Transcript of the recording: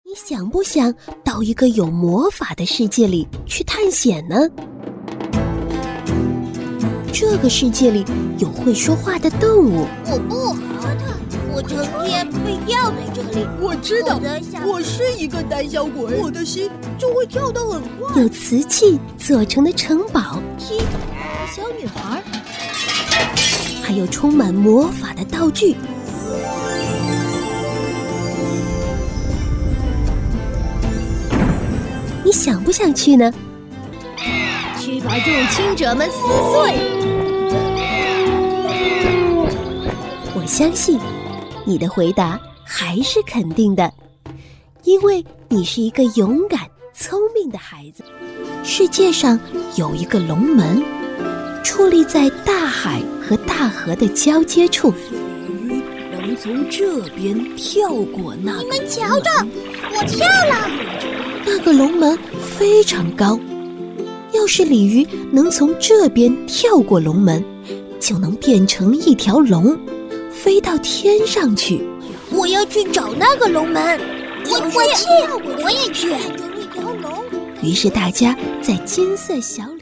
你想不想到一个有魔法的世界里去探险呢？这个世界里有会说话的动物。 我不好，我成天被吊在这里。 我知道，我是一个胆小鬼，我的心就会跳得很快。 有瓷器做成的城堡， 小女孩， 还有充满魔法的道具。你想不想去呢？ 去把入侵者们撕碎！ 我相信你的回答还是肯定的，因为你是一个勇敢、聪明的孩子。世界上有一个龙门，矗立在大海和大河的交接处。 鱼能从这边跳过那个， 你们瞧着，我跳了！ 那个龙门非常高，要是鲤鱼能从这边跳过龙门，就能变成一条龙，飞到天上去。 我要去找那个龙门，我也去。 于是大家在金色小